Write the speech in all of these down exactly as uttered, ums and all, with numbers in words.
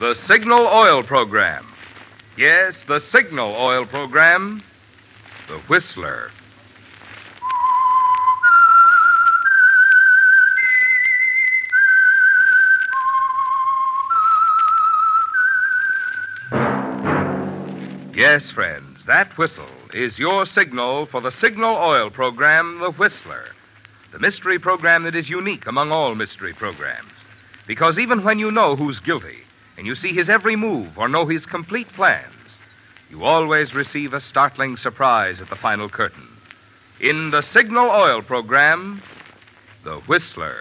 The Signal Oil Program. Yes, the Signal Oil Program. The Whistler. Yes, friends, that whistle is your signal for the Signal Oil Program, The Whistler. The mystery program that is unique among all mystery programs. Because even when you know who's guilty, and you see his every move or know his complete plans, you always receive a startling surprise at the final curtain. In the Signal Oil Program, The Whistler.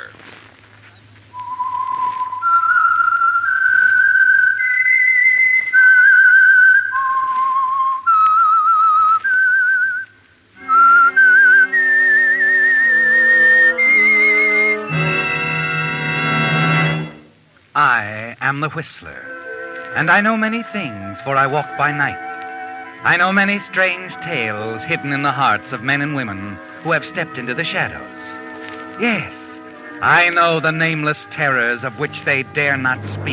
I am the Whistler, and I know many things, for I walk by night. I know many strange tales hidden in the hearts of men and women who have stepped into the shadows. Yes, I know the nameless terrors of which they dare not speak.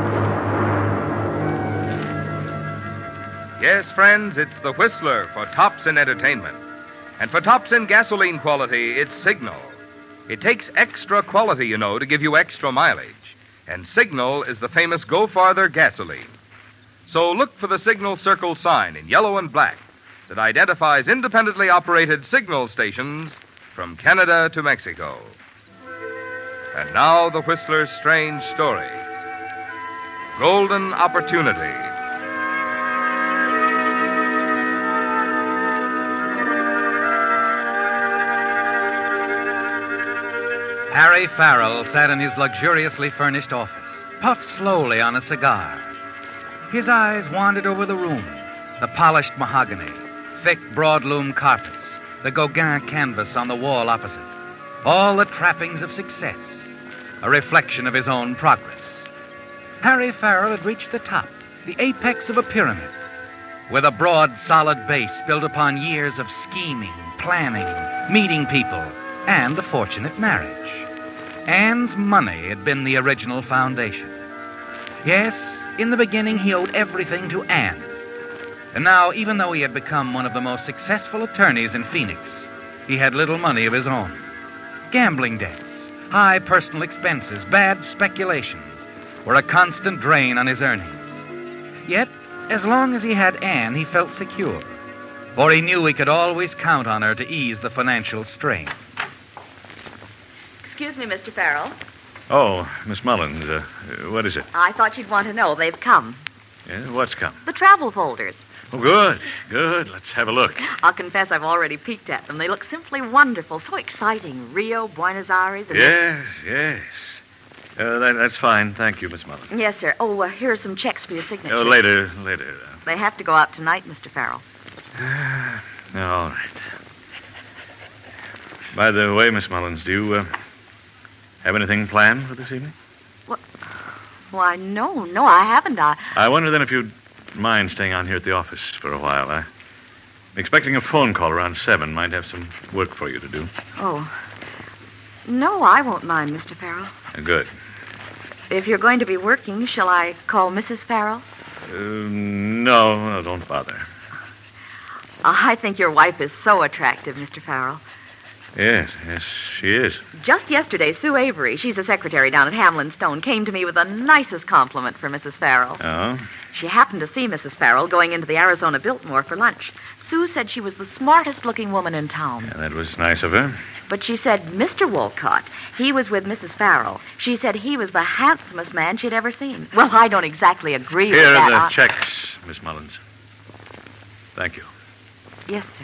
Yes, friends, it's the Whistler for tops in entertainment. And for tops in gasoline quality, it's Signal. It takes extra quality, you know, to give you extra mileage. And Signal is the famous Go Farther gasoline. So look for the Signal Circle sign in yellow and black that identifies independently operated signal stations from Canada to Mexico. And now the Whistler's strange story. Golden Opportunity. Harry Farrell sat in his luxuriously furnished office, puffed slowly on a cigar. His eyes wandered over the room, the polished mahogany, thick broadloom carpets, the Gauguin canvas on the wall opposite. All the trappings of success, a reflection of his own progress. Harry Farrell had reached the top, the apex of a pyramid, with a broad, solid base built upon years of scheming, planning, meeting people, and the fortunate marriage. Anne's money had been the original foundation. Yes, in the beginning he owed everything to Anne. And now, even though he had become one of the most successful attorneys in Phoenix, he had little money of his own. Gambling debts, high personal expenses, bad speculations were a constant drain on his earnings. Yet, as long as he had Anne, he felt secure, for he knew he could always count on her to ease the financial strain. Excuse me, Mister Farrell. Oh, Miss Mullins, uh, what is it? I thought you'd want to know. They've come. Yeah, what's come? The travel folders. Oh, good, good. Let's have a look. I'll confess I've already peeked at them. They look simply wonderful, so exciting. Rio, Buenos Aires, and... Yes, yes. Uh, that, that's fine. Thank you, Miss Mullins. Yes, sir. Oh, uh, here are some checks for your signature. Oh, later, later. They have to go out tonight, Mister Farrell. Uh, all right. By the way, Miss Mullins, do you... Uh, Have anything planned for this evening? What? Why, no, no, I haven't. I... I wonder then if you'd mind staying on here at the office for a while. I'm expecting a phone call around seven. Might have some work for you to do. Oh. No, I won't mind, Mister Farrell. Uh, good. If you're going to be working, shall I call Missus Farrell? Uh, no, no, don't bother. I think your wife is so attractive, Mister Farrell. Yes, yes, she is. Just yesterday, Sue Avery, she's a secretary down at Hamlin Stone, came to me with the nicest compliment for Missus Farrell. Oh? She happened to see Missus Farrell going into the Arizona Biltmore for lunch. Sue said she was the smartest-looking woman in town. Yeah, that was nice of her. But she said Mister Wolcott, he was with Missus Farrell. She said he was the handsomest man she'd ever seen. Well, I don't exactly agree Here with that. are the I... checks, Miss Mullins. Thank you. Yes, sir.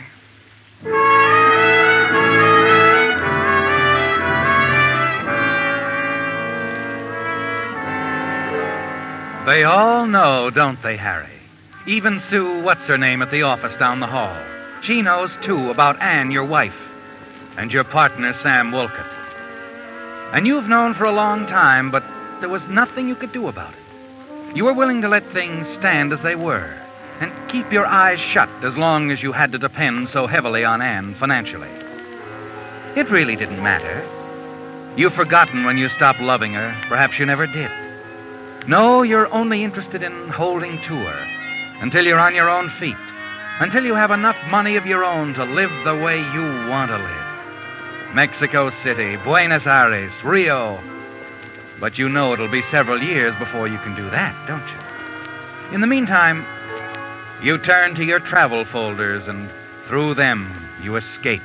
They all know, don't they, Harry? Even Sue, what's-her-name at the office down the hall. She knows, too, about Anne, your wife, and your partner, Sam Wolcott. And you've known for a long time, but there was nothing you could do about it. You were willing to let things stand as they were and keep your eyes shut as long as you had to depend so heavily on Anne financially. It really didn't matter. You've forgotten when you stopped loving her. Perhaps you never did. No, you're only interested in holding to her until you're on your own feet, until you have enough money of your own to live the way you want to live. Mexico City, Buenos Aires, Rio. But you know it'll be several years before you can do that, don't you? In the meantime, you turn to your travel folders, and through them you escape.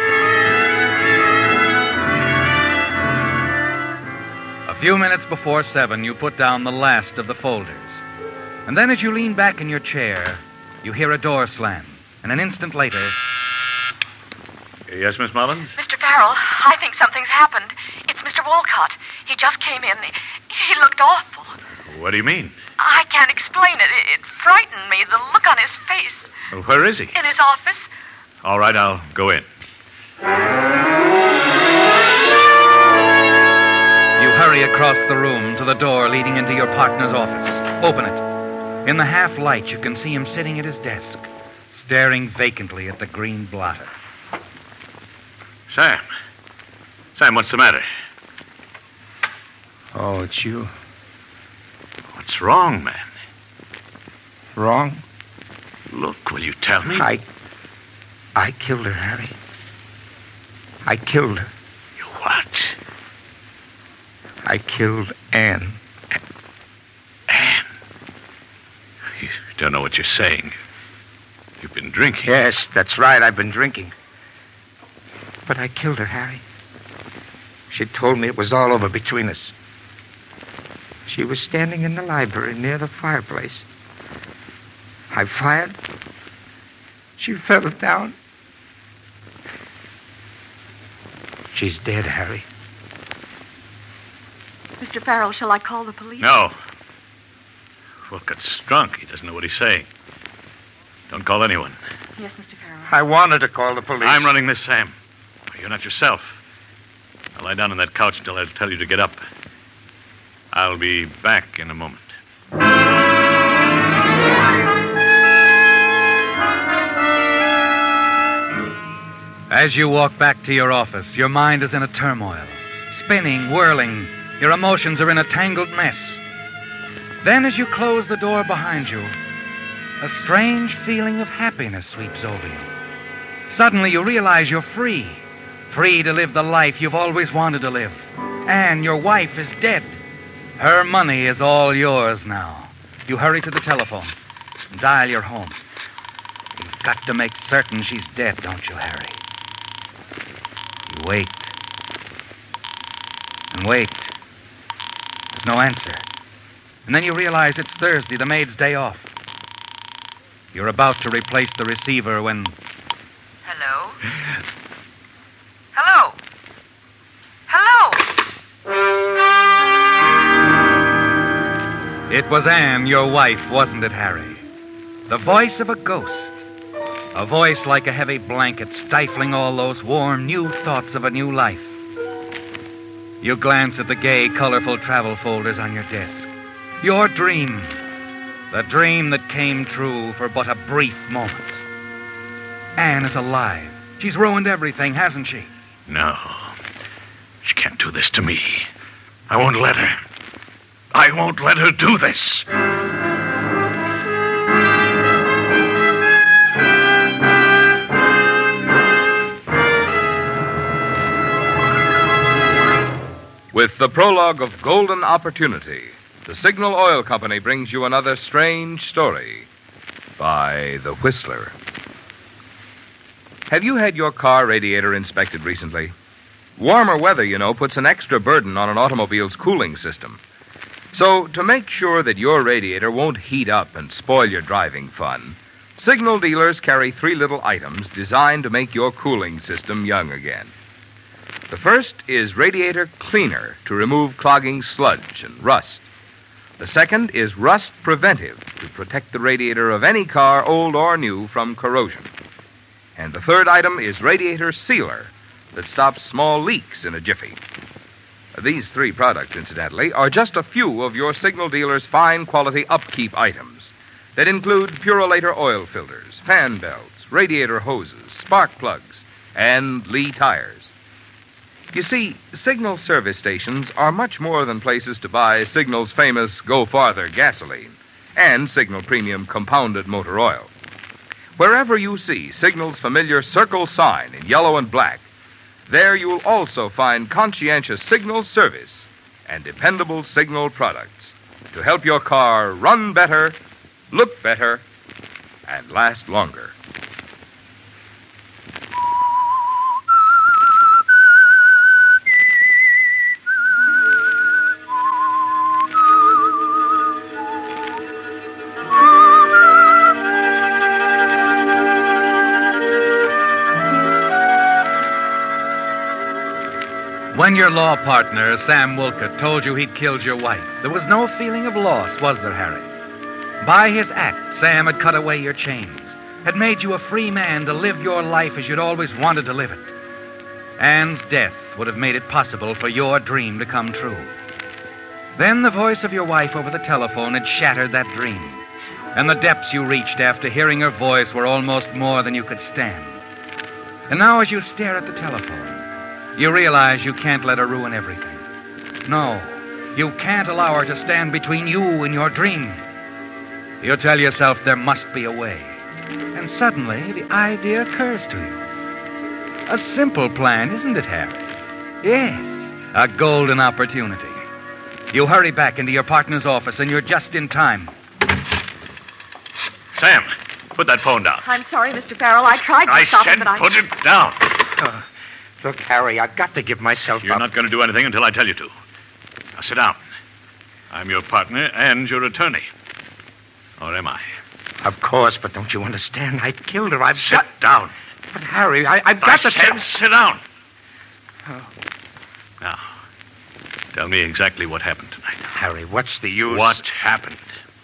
A few minutes before seven, you put down the last of the folders. And then as you lean back in your chair, you hear a door slam. And an instant later... Yes, Miss Mullins? Mister Farrell, I think something's happened. It's Mister Walcott. He just came in. He looked awful. What do you mean? I can't explain it. It, it frightened me, the look on his face. Well, where is he? In his office. All right, I'll go in. You hurry across the room to the door leading into your partner's office. Open it. In the half light, you can see him sitting at his desk, staring vacantly at the green blotter. Sam. Sam, what's the matter? Oh, it's you. What's wrong, man? Wrong? Look, will you tell me? I... I killed her, Harry. I killed her. You what? I killed Anne. Anne? You don't know what you're saying. You've been drinking. Yes, that's right. I've been drinking. But I killed her, Harry. She told me it was all over between us. She was standing in the library near the fireplace. I fired. She fell down. She's dead, Harry. Mister Farrell, shall I call the police? No. Walcott's drunk. He doesn't know what he's saying. Don't call anyone. Yes, Mister Farrell. I wanted to call the police. I'm running this, Sam. You're not yourself. Now lie down on that couch until I tell you to get up. I'll be back in a moment. As you walk back to your office, your mind is in a turmoil, spinning, whirling. Your emotions are in a tangled mess. Then, as you close the door behind you, a strange feeling of happiness sweeps over you. Suddenly, you realize you're free. Free to live the life you've always wanted to live. And your wife is dead. Her money is all yours now. You hurry to the telephone and dial your home. You've got to make certain she's dead, don't you, Harry? You wait. And wait. There's no answer. And then you realize it's Thursday, the maid's day off. You're about to replace the receiver when... Hello? Hello? Hello? It was Anne, your wife, wasn't it, Harry? The voice of a ghost. A voice like a heavy blanket stifling all those warm, new thoughts of a new life. You glance at the gay, colorful travel folders on your desk. Your dream. The dream that came true for but a brief moment. Anne is alive. She's ruined everything, hasn't she? No. She can't do this to me. I won't let her. I won't let her do this. With the prologue of Golden Opportunity, the Signal Oil Company brings you another strange story by The Whistler. Have you had your car radiator inspected recently? Warmer weather, you know, puts an extra burden on an automobile's cooling system. So, to make sure that your radiator won't heat up and spoil your driving fun, Signal dealers carry three little items designed to make your cooling system young again. The first is Radiator Cleaner to remove clogging sludge and rust. The second is Rust Preventive to protect the radiator of any car, old or new, from corrosion. And the third item is Radiator Sealer that stops small leaks in a jiffy. These three products, incidentally, are just a few of your Signal dealer's fine quality upkeep items that include Purolator oil filters, fan belts, radiator hoses, spark plugs, and Lee tires. You see, Signal service stations are much more than places to buy Signal's famous Go Farther gasoline and Signal Premium compounded motor oil. Wherever you see Signal's familiar circle sign in yellow and black, there you'll also find conscientious Signal service and dependable Signal products to help your car run better, look better, and last longer. When your law partner, Sam Wolcott, told you he'd killed your wife, there was no feeling of loss, was there, Harry? By his act, Sam had cut away your chains, had made you a free man to live your life as you'd always wanted to live it. Anne's death would have made it possible for your dream to come true. Then the voice of your wife over the telephone had shattered that dream, and the depths you reached after hearing her voice were almost more than you could stand. And now as you stare at the telephone, you realize you can't let her ruin everything. No, you can't allow her to stand between you and your dream. You tell yourself there must be a way. And suddenly the idea occurs to you. A simple plan, isn't it, Harry? Yes, a golden opportunity. You hurry back into your partner's office, and you're just in time. Sam, put that phone down. I'm sorry, Mister Farrell. I tried to I stop said him, but I... put it down. Uh, look, Harry, I've got to give myself You're up. not going to do anything until I tell you to. Now sit down. I'm your partner and your attorney. Or am I? Of course, but don't you understand? I killed her. I've Sit got... down. But, Harry, I, I've I got to... said sit down. Oh, Now, tell me exactly what happened tonight. Harry, what's the use? What happened?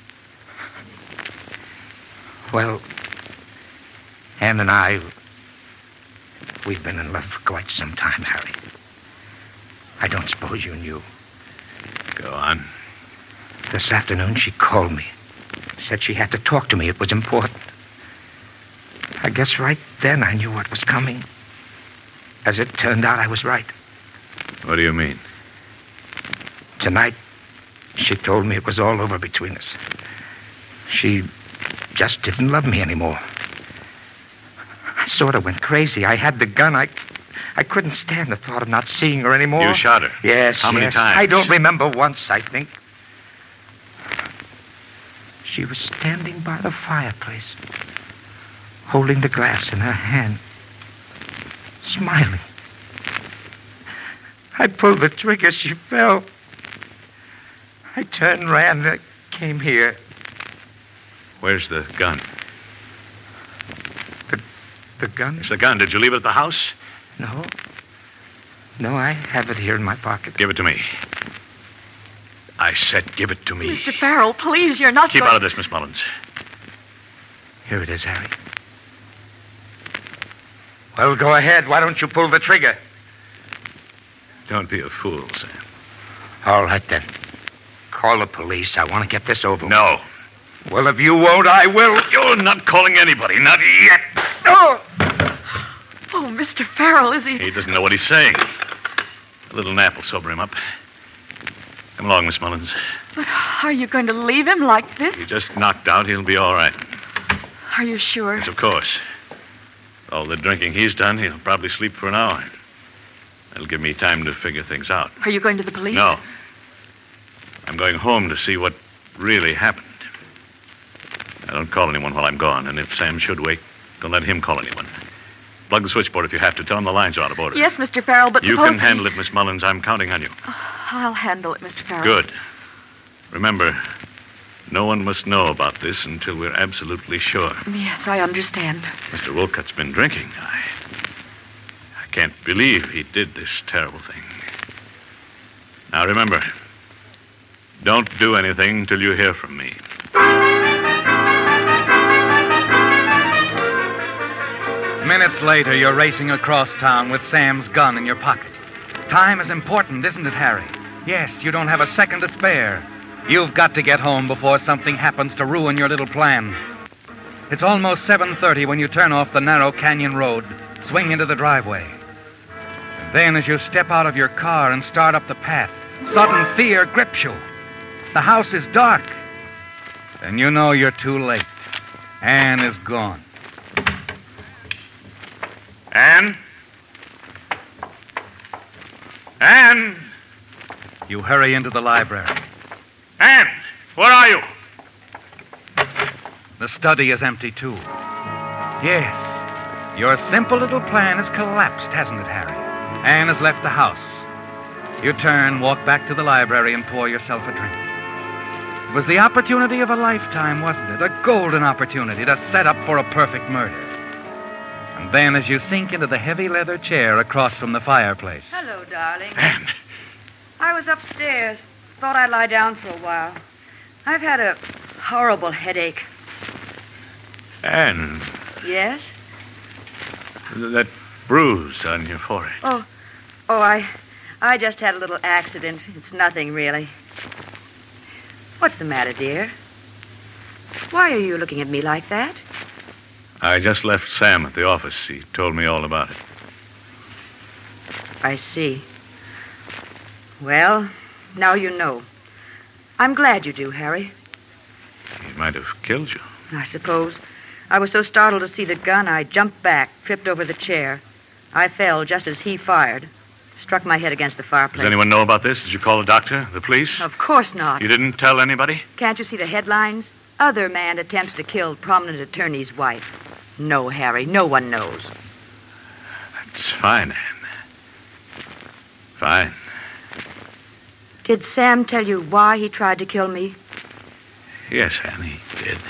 Well, Anne and I, we've been in love for quite some time, Harry. I don't suppose you knew. Go on. This afternoon, she called me. Said she had to talk to me. It was important. I guess right then I knew what was coming. As it turned out, I was right. What do you mean? Tonight, she told me it was all over between us. She just didn't love me anymore. I sort of went crazy. I had the gun. I I couldn't stand the thought of not seeing her anymore. You shot her? Yes, How many yes. times? I don't remember once, I think. She was standing by the fireplace, holding the glass in her hand, smiling. I pulled the trigger. She fell. I turned, ran, and came here. Where's the gun? The, the gun? It's the gun. Did you leave it at the house? No. No, I have it here in my pocket. Give it to me. I said give it to me. Mister Farrell, please, you're not Keep going... out of this, Miss Mullins. Here it is, Harry. Well, go ahead. Why don't you pull the trigger? Don't be a fool, Sam. All right, then. Call the police. I want to get this over with. No. Well, if you won't, I will. You're not calling anybody. Not yet. Oh! Oh, Mister Farrell, is he... He doesn't know what he's saying. A little nap will sober him up. Come along, Miss Mullins. But are you going to leave him like this? He just knocked out. He'll be all right. Are you sure? Yes, of course. All the drinking he's done, he'll probably sleep for an hour. That'll give me time to figure things out. Are you going to the police? No. I'm going home to see what really happened. I don't call anyone while I'm gone, and if Sam should wake, don't let him call anyone. Plug the switchboard if you have to. Tell him the line's out of order. Yes, Mister Farrell, but You suppose... can handle it, Miss Mullins. I'm counting on you. I'll handle it, Mister Farrell. Good. Remember, no one must know about this until we're absolutely sure. Yes, I understand. Mister Wolcott's been drinking. I... I can't believe he did this terrible thing. Now, remember, don't do anything till you hear from me. Minutes later, you're racing across town with Sam's gun in your pocket. Time is important, isn't it, Harry? Yes, you don't have a second to spare. You've got to get home before something happens to ruin your little plan. It's almost seven thirty when you turn off the narrow canyon road, swing into the driveway. And Then, as you step out of your car and start up the path, sudden fear grips you. The house is dark. Then you know you're too late. Anne is gone. Anne? Anne? You hurry into the library. Anne, where are you? The study is empty, too. Yes, your simple little plan has collapsed, hasn't it, Harry? Anne has left the house. You turn, walk back to the library, and pour yourself a drink. It was the opportunity of a lifetime, wasn't it? A golden opportunity to set up for a perfect murder. And then, as you sink into the heavy leather chair across from the fireplace... Hello, darling. Anne. I was upstairs. Thought I'd lie down for a while. I've had a horrible headache. Anne, Yes? that bruise on your forehead. Oh, oh, I, I just had a little accident. It's nothing, really. What's the matter, dear? Why are you looking at me like that? I just left Sam at the office. He told me all about it. I see. Well, now you know. I'm glad you do, Harry. He might have killed you. I suppose. I was so startled to see the gun, I jumped back, tripped over the chair. I fell just as he fired. Struck my head against the fireplace. Does anyone know about this? Did you call the doctor, the police? Of course not. You didn't tell anybody? Can't you see the headlines? Other man attempts to kill prominent attorney's wife. No, Harry, no one knows. That's fine, Anne. Fine. Did Sam tell you why he tried to kill me? Yes, Anne, he did.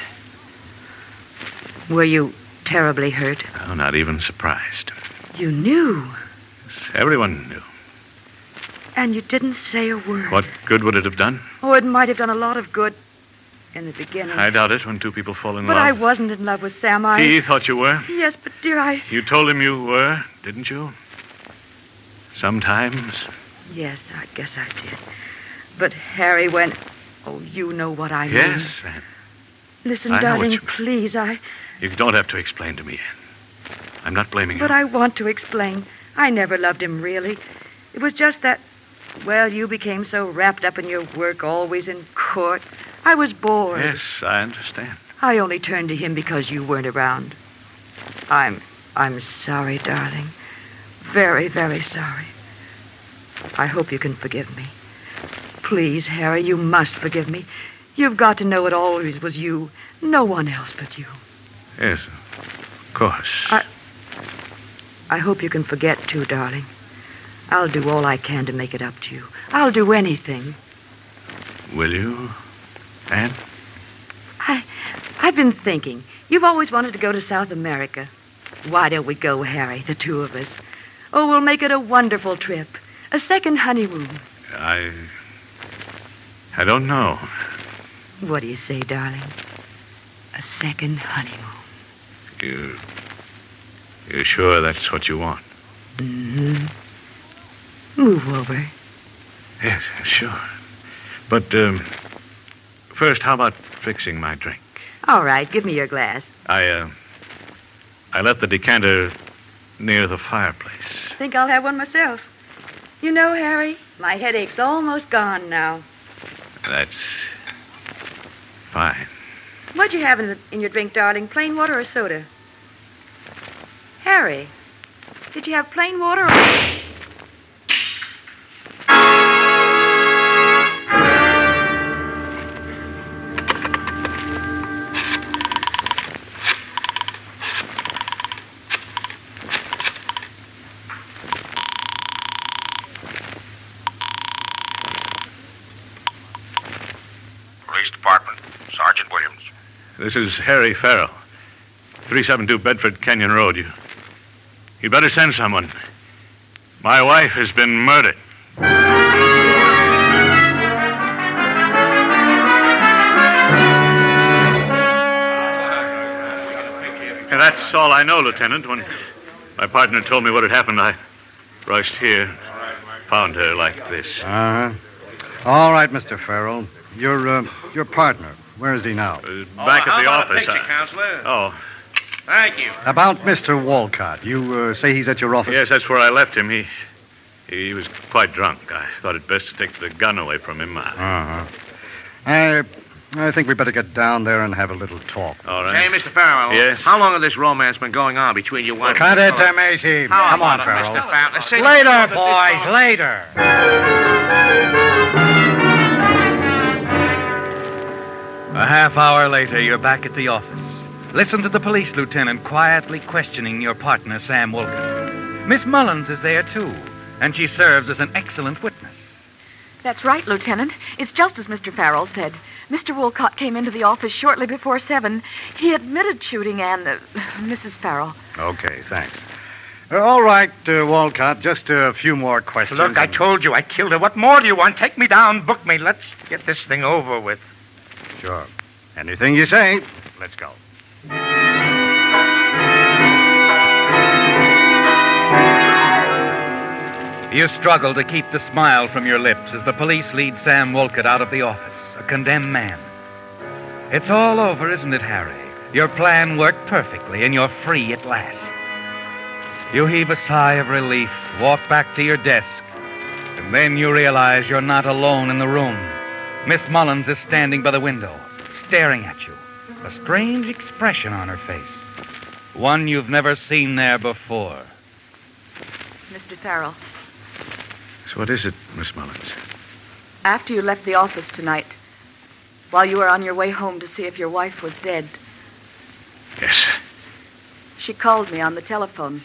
Were you terribly hurt? No, not even surprised. You knew. Everyone knew. And you didn't say a word. What good would it have done? Oh, it might have done a lot of good in the beginning. I doubt it when two people fall in But love. I wasn't in love with Sam. I... He thought you were. Yes, but dear, I... You told him you were, didn't you? Sometimes. Yes, I guess I did. But Harry, when... Oh, you know what I mean. Yes, Anne. Listen, I know what darling, you mean. please, I... You don't have to explain to me, Anne. I'm not blaming But you. I want to explain. I never loved him, really. It was just that, well, you became so wrapped up in your work, always in court. I was bored. Yes, I understand. I only turned to him because you weren't around. I'm... I'm sorry, darling. Very, very sorry. I hope you can forgive me. Please, Harry, you must forgive me. You've got to know it always was you. No one else but you. Yes, of course. I... I hope you can forget, too, darling. I'll do all I can to make it up to you. I'll do anything. Will you, Anne? I... I've been thinking. You've always wanted to go to South America. Why don't we go, Harry, the two of us? Oh, we'll make it a wonderful trip. A second honeymoon. I... I don't know. What do you say, darling? A second honeymoon. You... You're sure that's what you want? Mm-hmm. Move over. Yes, sure. But, um... first, how about fixing my drink? All right, give me your glass. I, uh... I left the decanter near the fireplace. Think I'll have one myself. You know, Harry, my headache's almost gone now. That's... fine. What'd you have in, the, in your drink, darling? Plain water or soda? Harry, did you have plain water or... Police Department, Sergeant Williams. This is Harry Farrell. three seventy-two Bedford Canyon Road. You... You'd better send someone. My wife has been murdered. And that's all I know, Lieutenant. When my partner told me what had happened, I rushed here, found her like this. Uh-huh. All right, Mister Farrell. Your, uh, your partner, where is he now? Uh, back oh, at the how about office. A picture, I- Counselor? Oh, Thank you. About Mister Walcott. You uh, say he's at your office? yes, that's where I left him. He He was quite drunk. I thought it best to take the gun away from him. Uh-huh. I, I think we better get down there and have a little talk. All right. Hey, Mister Farrell. Yes? How long has this romance been going on between you and... Cut it, uh, Macy. How Come on, about it, Farrell. Mister Farrell? Let's say- Later, boys, later. A half hour later, you're back at the office. Listen to the police lieutenant quietly questioning your partner, Sam Wolcott. Miss Mullins is there, too, and she serves as an excellent witness. That's right, Lieutenant. It's just as Mister Farrell said. Mister Wolcott came into the office shortly before seven. He admitted shooting Anne, uh, Missus Farrell. Okay, thanks. Uh, all right, uh, Walcott, just a few more questions. Look, I told you I killed her. What more do you want? Take me down, book me. Let's get this thing over with. Sure. Anything you say. Let's go. You struggle to keep the smile from your lips as the police lead Sam Wolcott out of the office, a condemned man. It's all over, isn't it, Harry? Your plan worked perfectly, and you're free at last. You heave a sigh of relief, walk back to your desk, and then you realize you're not alone in the room. Miss Mullins is standing by the window, staring at you, a strange expression on her face, one you've never seen there before. Mister Farrell, So what is it, Miss Mullins? after you left the office tonight, while you were on your way home to see if your wife was dead, Yes. She called me on the telephone.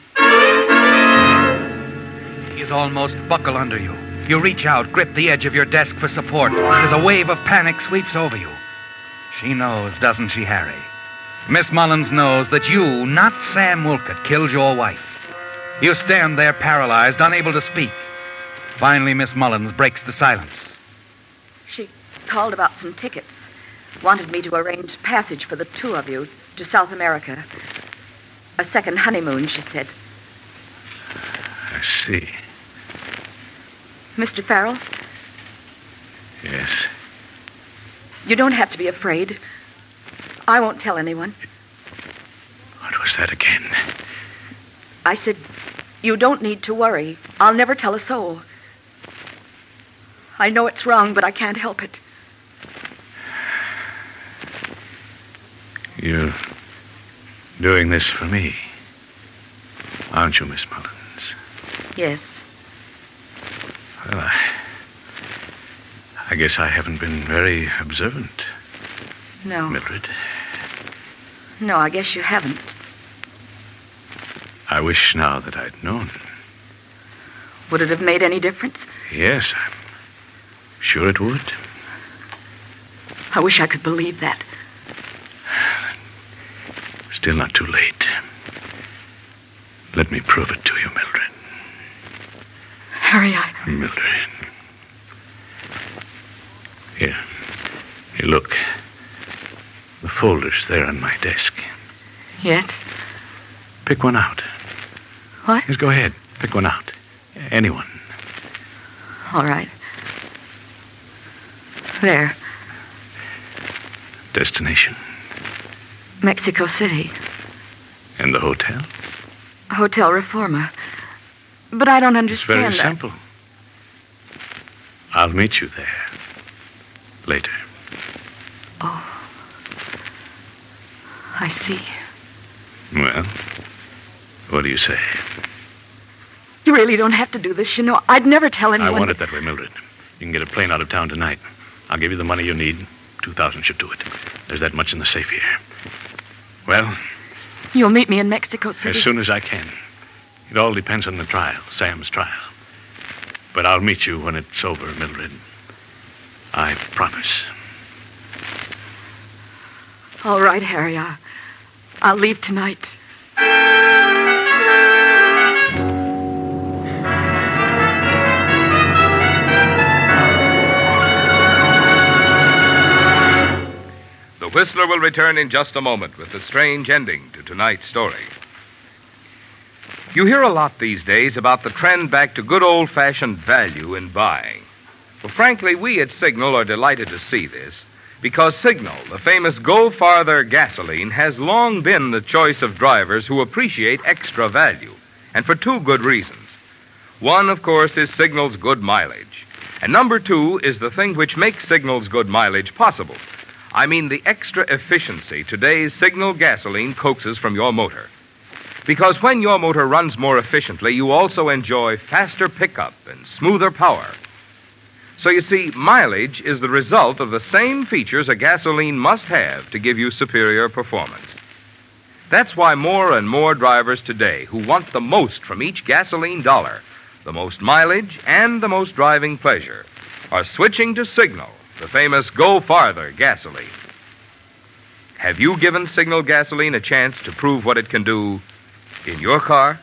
He's almost buckle under you. You reach out, grip the edge of your desk for support, as a wave of panic sweeps over you. She knows, doesn't she, Harry? Miss Mullins knows that you, not Sam Wolcott, killed your wife. You stand there paralyzed, unable to speak. Finally, Miss Mullins breaks the silence. She called about some tickets. Wanted me to arrange passage for the two of you to South America. A second honeymoon, she said. I see. Mister Farrell, Yes. you don't have to be afraid. I won't tell anyone. What was that again? I said, you don't need to worry. I'll never tell a soul. I know it's wrong, but I can't help it. You're doing this for me, aren't you, Miss Mullins? Yes. Well, I, I guess I haven't been very observant, No. Mildred. No, I guess you haven't. I wish now that I'd known. Would it have made any difference? Yes, I'm sure it would. I wish I could believe that. Still not too late. Let me prove it to you, Mildred. Harry, I... Mildred. Here. Here, look. The folder's there on my desk. Yes? Pick one out. What? Yes, go ahead. Pick one out. Anyone. All right. There. Destination. Mexico City. And the hotel? Hotel Reforma. But I don't It's understand very that. simple. I'll meet you there. Later. Oh. I see. Well, what do you say? You really don't have to do this. You know, I'd never tell anyone. I want it that way, Mildred. You can get a plane out of town tonight. I'll give you the money you need. Two thousand should do it. There's that much in the safe here. Well, You'll meet me in Mexico City. as soon as I can. It all depends on the trial, Sam's trial. But I'll meet you when it's over, Mildred. I promise. All right, Harry. I, I'll leave tonight. The Whistler will return in just a moment with the strange ending to tonight's story. You hear a lot these days about the trend back to good old-fashioned value in buying. Well, frankly, we at Signal are delighted to see this because Signal, the famous Go Farther gasoline, has long been the choice of drivers who appreciate extra value, and for two good reasons. One, of course, is Signal's good mileage. And number two is the thing which makes Signal's good mileage possible. I mean the extra efficiency today's Signal gasoline coaxes from your motor. Because when your motor runs more efficiently, you also enjoy faster pickup and smoother power. So you see, mileage is the result of the same features a gasoline must have to give you superior performance. That's why more and more drivers today who want the most from each gasoline dollar, the most mileage and the most driving pleasure, are switching to Signal, the famous Go Farther gasoline. Have you given Signal gasoline a chance to prove what it can do in your car?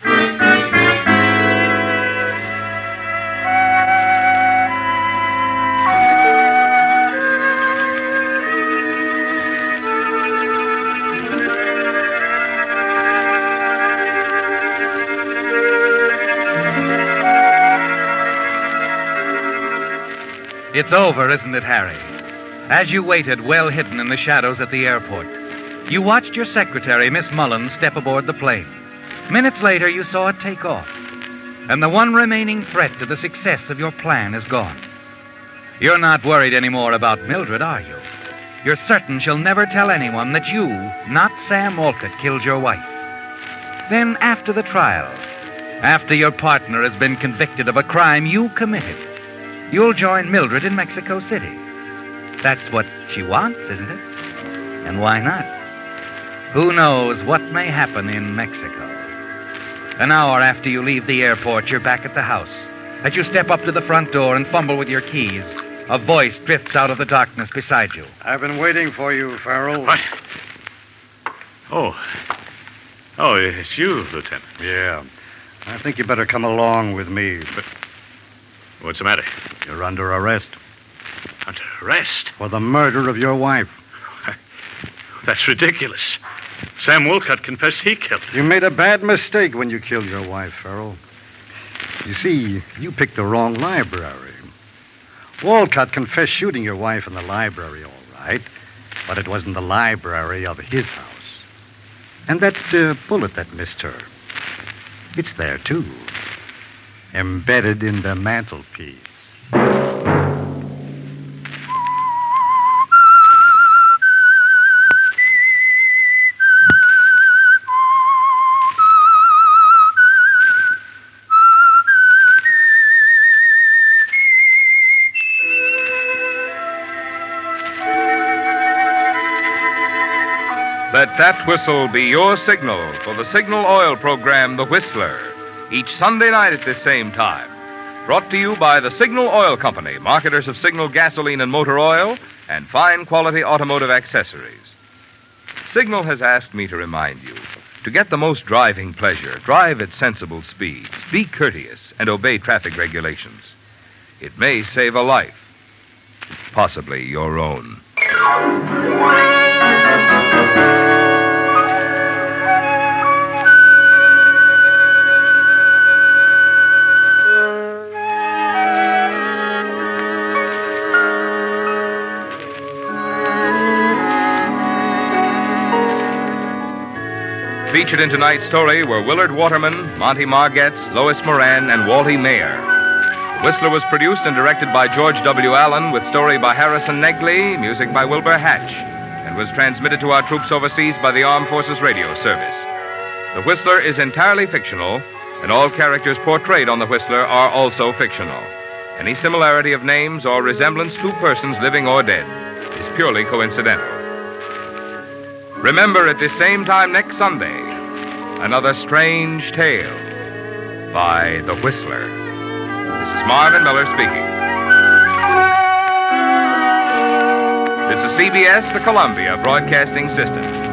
It's over, isn't it, Harry? As you waited, well hidden in the shadows at the airport, you watched your secretary, Miss Mullins, step aboard the plane. Minutes later, you saw it take off. And the one remaining threat to the success of your plan is gone. You're not worried anymore about Mildred, are you? You're certain she'll never tell anyone that you, not Sam Wolcott, killed your wife. Then, after the trial, after your partner has been convicted of a crime you committed, you'll join Mildred in Mexico City. That's what she wants, isn't it? And why not? Who knows what may happen in Mexico? An hour after you leave the airport, you're back at the house. As you step up to the front door and fumble with your keys, a voice drifts out of the darkness beside you. I've been waiting for you, Farrell. What? Oh. Oh, it's you, Lieutenant. Yeah. I think you better come along with me. But what's the matter? You're under arrest. Under arrest? For the murder of your wife. That's ridiculous. Sam Wolcott confessed he killed her. You made a bad mistake when you killed your wife, Farrell. You see, you picked the wrong library. Wolcott confessed shooting your wife in the library, all right, but it wasn't the library of his house. And that uh, bullet that missed her, it's there, too. Embedded in the mantelpiece. Let that whistle be your signal for the Signal Oil program, The Whistler, each Sunday night at this same time. Brought to you by the Signal Oil Company, marketers of Signal gasoline and motor oil and fine quality automotive accessories. Signal has asked me to remind you, to get the most driving pleasure, drive at sensible speeds, be courteous, and obey traffic regulations. It may save a life, possibly your own. Featured in tonight's story were Willard Waterman, Monty Margetts, Lois Moran, and Walty Mayer. The Whistler was produced and directed by George W. Allen, with story by Harrison Negley, music by Wilbur Hatch, and was transmitted to our troops overseas by the Armed Forces Radio Service. The Whistler is entirely fictional, and all characters portrayed on The Whistler are also fictional. Any similarity of names or resemblance to persons living or dead is purely coincidental. Remember, at this same time next Sunday, another strange tale by The Whistler. This is Marvin Miller speaking. This is C B S, the Columbia Broadcasting System.